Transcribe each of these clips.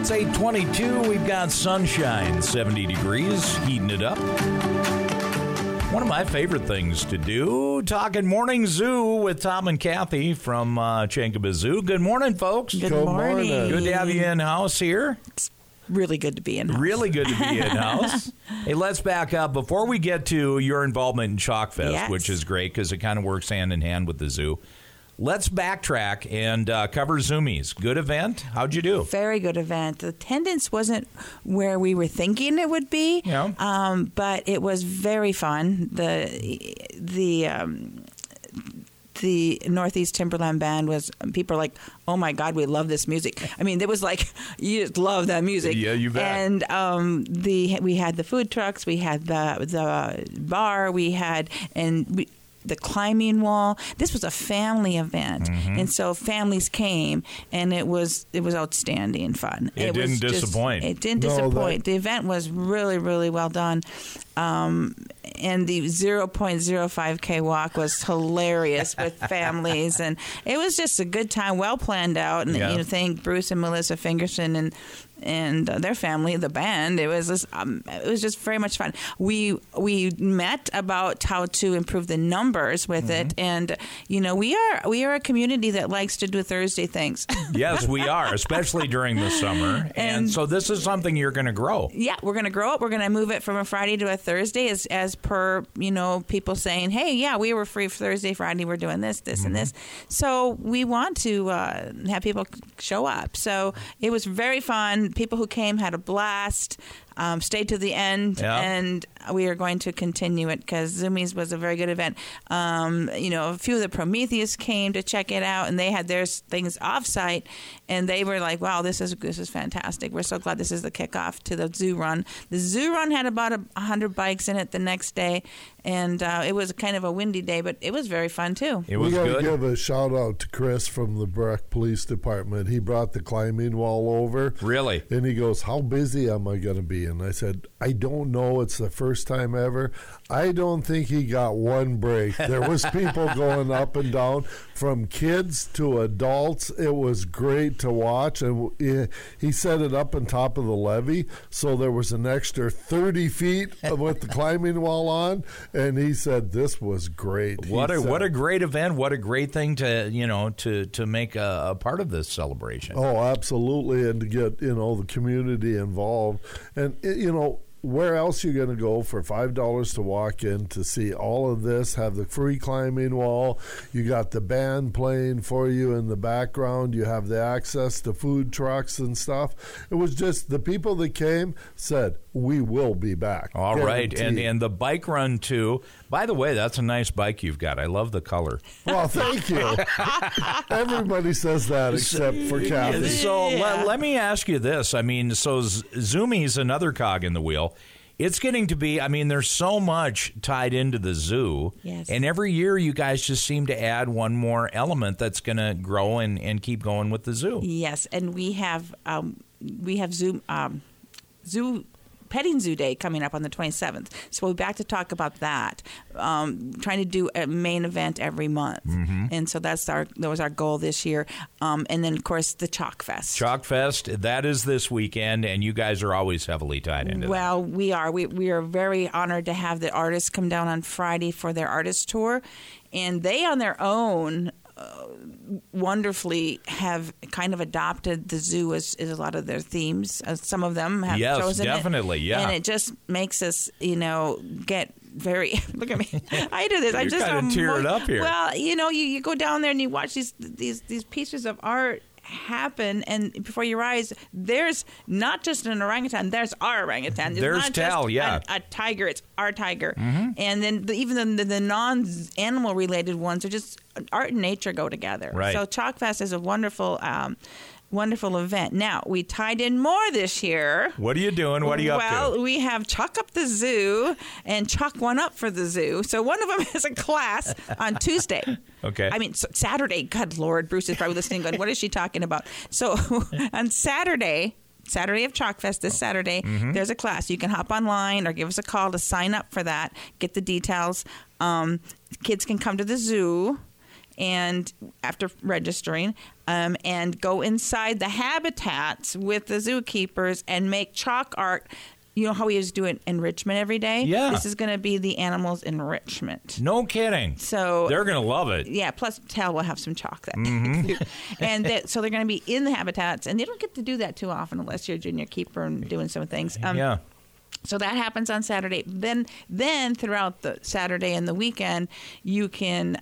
It's 8:22. We've got sunshine, 70 degrees, heating it up. One of my favorite things to do, talking Morning Zoo with Tom and Kathy from Chankaba Zoo. Good morning, folks. Good morning. Good to have you in-house here. It's really good to be in-house. Really good to be in-house. Hey, let's back up. Before we get to your involvement in Chalk Fest, Yes. which is great because it kind of works hand in hand with the zoo, let's backtrack and cover Zoomies. Good event. How'd you do? Very good event. The attendance wasn't where we were thinking it would be, but it was very fun. The Northeast Timberland Band was, people are like, oh my God, we love this music. I mean, it was like, you just love that music. Yeah, you bet. And we had the food trucks, we had the bar, the climbing wall. This was a family event, and so families came, and it was outstanding fun. It didn't disappoint. It didn't disappoint. The event was really, really well done. And the 0.05K walk was hilarious with families, and it was just a good time, well planned out. And thank Bruce and Melissa Fingerson and their family, the band. It was just very much fun. We met about how to improve the numbers with it, and we are a community that likes to do Thursday things. Yes, we are, especially during the summer. And so this is something you're going to grow. Yeah, we're going to grow it. We're going to move it from a Friday to a Thursday, as per people saying, hey, yeah, we were free for Thursday, Friday. We're doing this, and this. So we want to have people show up. So it was very fun. People who came had a blast, stayed to the end, and we are going to continue it because Zoomies was a very good event. A few of the Prometheus came to check it out, and they had their things off-site, and they were like, wow, this is fantastic. We're so glad this is the kickoff to the Zoo Run. The Zoo Run had about 100 bikes in it the next day, and it was kind of a windy day, but it was very fun, too. It was good. We got to give a shout-out to Chris from the Breck Police Department. He brought the climbing wall over. Really? And he goes, how busy am I going to be? And I said, I don't know. It's the first time ever. I don't think he got one break. There was people going up and down, from kids to adults. It was great to watch. And he set it up on top of the levee, so there was an extra 30 feet with the climbing wall on. And he said this was great. What a great event! What a great thing to make a part of this celebration. Oh, absolutely, and to get the community involved, and where else you're going to go for $5 to walk in to see all of this, have the free climbing wall, you got the band playing for you in the background, you have the access to food trucks and stuff. It was just the people that came said, we will be back. All right, and the bike run too. By the way, that's a nice bike you've got. I love the color. Well, thank you. Everybody says that except for Kathy. So let me ask you this. I mean, so Zoomie's another cog in the wheel. It's getting to be, there's so much tied into the zoo. Yes. And every year you guys just seem to add one more element that's going to grow and keep going with the zoo. Yes, and we have Zoo Petting Zoo Day coming up on the 27th. So we're back to talk about that. Trying to do a main event every month. And so that was our goal this year. And then, of course, the Chalk Fest. Chalk Fest, that is this weekend, and you guys are always heavily tied into that. Well, we are. We are very honored to have the artists come down on Friday for their artist tour. And they, on their own, wonderfully have kind of adopted the zoo as a lot of their themes. Some of them have chosen it. Yes, definitely, yeah. And it just makes us, get very... Look at me. I do this. You're kind of tearing up here. Well, you go down there and you watch these pieces of art happen, and before your eyes, there's not just an orangutan, there's our orangutan. There's not Tal, just a tiger, it's our tiger. And then even the non-animal related ones are just art and nature go together. Right. So Chalk Fest is a wonderful event. Now, we tied in more this year. What are you doing? What are you up to? Well, we have Chalk Up the Zoo and Chalk One Up for the Zoo. So one of them is a class on Tuesday. Okay. Saturday. God, Lord, Bruce is probably listening going, what is she talking about? So on Saturday of Chalk Fest, this Saturday, there's a class. You can hop online or give us a call to sign up for that, get the details. Kids can come to the zoo and after registering, and go inside the habitats with the zookeepers and make chalk art. You know how we used to do enrichment every day? Yeah. This is going to be the animals' enrichment. No kidding. So they're going to love it. Yeah, plus Tal will have some chalk that day too. And so they're going to be in the habitats, and they don't get to do that too often unless you're a junior keeper and doing some things. Yeah. So that happens on Saturday. Then throughout the Saturday and the weekend, you can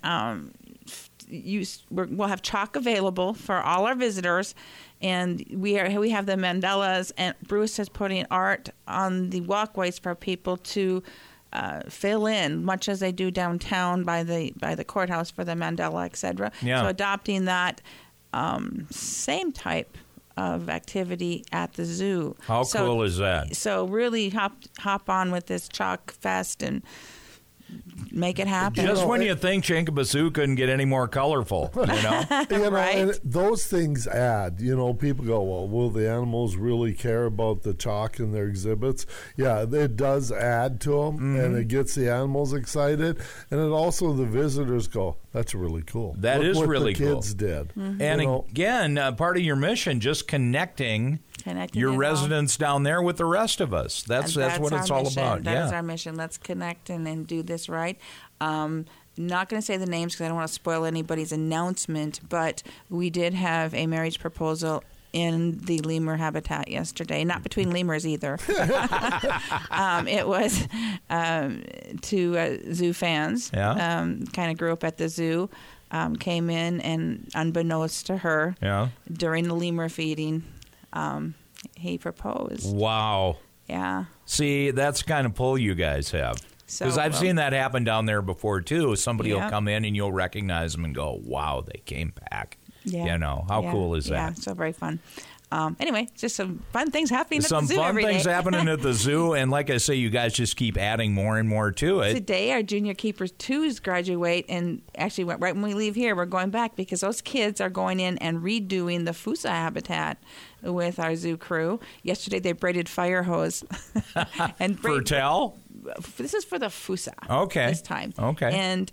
we'll have chalk available for all our visitors. And we have the mandalas, and Bruce is putting art on the walkways for people to fill in, much as they do downtown by the courthouse for the mandala, etc. Yeah. So adopting that same type of activity at the zoo. How cool is that? So really hop on with this Chalk Fest and make it happen. Just when you think Chinkapoo Zoo couldn't get any more colorful, you know? Right. And those things add. People go, well, will the animals really care about the chalk in their exhibits? Yeah, it does add to them, and it gets the animals excited. And it also, the visitors go, that's really cool. That Look is what really the kids did. And again, part of your mission, just connecting your it residents down there with the rest of us. That's what our it's all mission. about. That is our mission. Let's connect and do this right. Not going to say the names because I don't want to spoil anybody's announcement, but we did have a marriage proposal in the lemur habitat yesterday. Not between lemurs either. It was to zoo fans. Yeah. Kind of grew up at the zoo. Came in, and unbeknownst to her, during the lemur feeding, he proposed. Wow. Yeah. See, that's the kind of pull you guys have. Because I've seen that happen down there before, too. Somebody will come in and you'll recognize them and go, wow, they came back. Yeah. How cool is that? Yeah, so very fun. Anyway, just some fun things happening at the zoo Some every fun day. things happening at the zoo. And like I say, you guys just keep adding more and more to it. Today, our Junior Keepers 2s graduate, and actually right when we leave here, we're going back because those kids are going in and redoing the Fusa habitat with our zoo crew. Yesterday, they braided fire hose. For Tal? This is for the Fusa. Okay. This time. Okay. And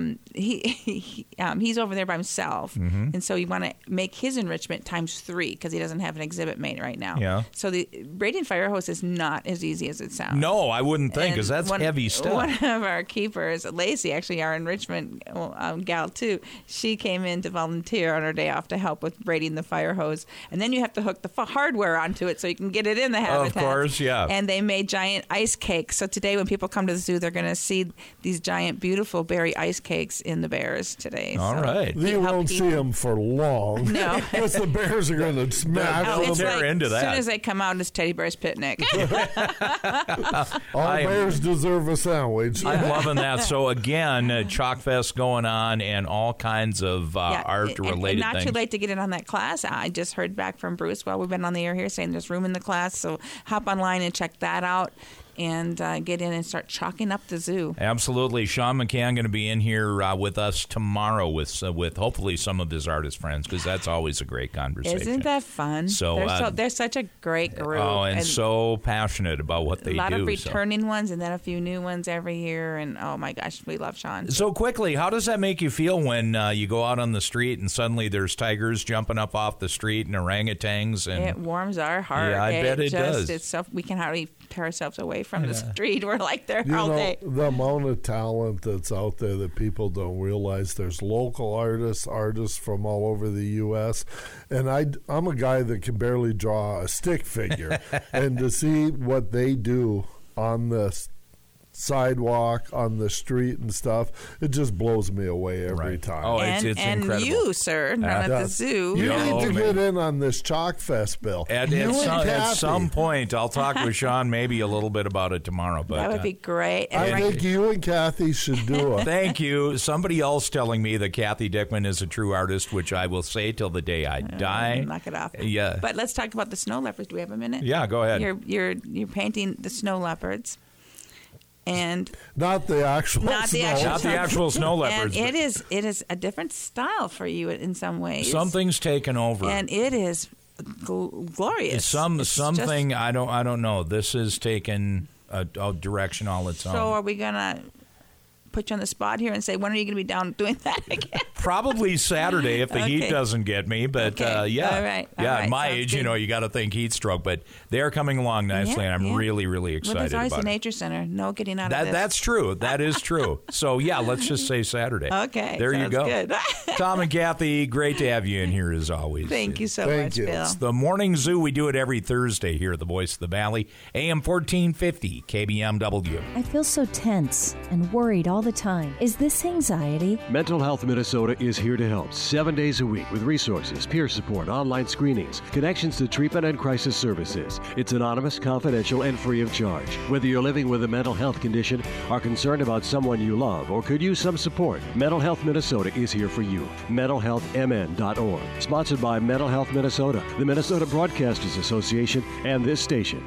he's over there by himself, and so you want to make his enrichment times 3 because he doesn't have an exhibit made right now. Yeah. So the braiding fire hose is not as easy as it sounds. No, I wouldn't think, because that's heavy stuff. One of our keepers, Lacey, actually our enrichment gal too, she came in to volunteer on her day off to help with braiding the fire hose, and then you have to hook the hardware onto it so you can get it in the habitat. Of course, yeah. And they made giant ice cakes. So today, when people come to the zoo, they're going to see these giant, beautiful berry ice cakes in the bears today. All right. You won't see them for long. No. Because the bears are going to smash them. It's They're like, into that. As soon as they come out, it's Teddy Bear's picnic. All bears deserve a sandwich. I'm loving that. So again, Chalk Fest going on and all kinds of art-related and not things. too late to get in on that class. I just heard back from Bruce while we've been on the air here saying there's room in the class. So hop online and check that out. And get in and start chalking up the zoo. Absolutely. Sean McCann going to be in here with us tomorrow with hopefully some of his artist friends, because that's always a great conversation. Isn't that fun? So, they're such a great group. Oh, and so passionate about what they do. A lot of returning ones and then a few new ones every year. And oh my gosh, we love Sean. So quickly, how does that make you feel when you go out on the street and suddenly there's tigers jumping up off the street and orangutans? And it warms our heart. Yeah, I bet it does. It's so, we can hardly tear ourselves away from the street. We're like there You all know, day. the amount of talent that's out there that people don't realize. There's local artists from all over the U.S., and I'm a guy that can barely draw a stick figure, and to see what they do on the sidewalk, on the street and stuff, it just blows me away every time. Oh, it's incredible. And you, sir, not at the zoo. You need to man. get in on this Chalk Fest, Bill. At some point, I'll talk with Sean maybe a little bit about it tomorrow. But That would be great. And I think you and Kathy should do it. Thank you. Somebody else telling me that Kathy Dickman is a true artist, which I will say till the day I die. Knock it off. Yeah. But let's talk about the snow leopards. Do we have a minute? Yeah, go ahead. You're painting the snow leopards. And not the actual Not the actual snow leopards. And it is a different style for you in some ways. Something's taken over, and it is glorious. Something I don't know. This has taken a direction all its own. So are we gonna put you on the spot here and say, when are you going to be down doing that again? Probably Saturday if the heat doesn't get me. But yeah, all right. At my age, good. you got to think heat stroke. But they are coming along nicely, and I'm really, really excited well, there's always about the it. Nature Center. No getting out of this. That's true. That is true. So yeah, let's just say Saturday. Okay, there you go. Good. Tom and Kathy, great to have you in here as always. Thank you so much, Bill. It's the Morning Zoo. We do it every Thursday here at the Voice of the Valley, AM 1450 KBMW. I feel so tense and worried all the time. Is this anxiety? Mental Health Minnesota is here to help 7 days a week with resources, peer support, online screenings, connections to treatment and crisis services. It's anonymous, confidential, and free of charge. Whether you're living with a mental health condition, are concerned about someone you love, or could use some support, Mental Health Minnesota is here for you. MentalHealthMN.org. Sponsored by Mental Health Minnesota, the Minnesota Broadcasters Association, and this station.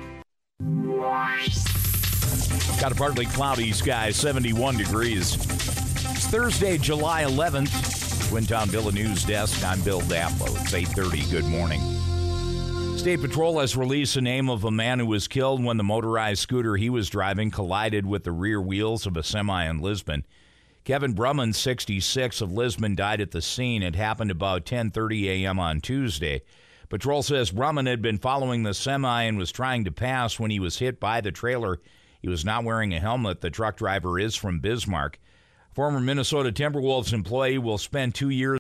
Got a partly cloudy sky, 71 degrees. It's Thursday, July 11th. Twin Town Villa News Desk. I'm Bill Daplow. It's 8:30. Good morning. State Patrol has released the name of a man who was killed when the motorized scooter he was driving collided with the rear wheels of a semi in Lisbon. Kevin Brumman, 66, of Lisbon, died at the scene. It happened about 10:30 a.m. on Tuesday. Patrol says Brumman had been following the semi and was trying to pass when he was hit by the trailer. He was not wearing a helmet. The truck driver is from Bismarck. Former Minnesota Timberwolves employee will spend 2 years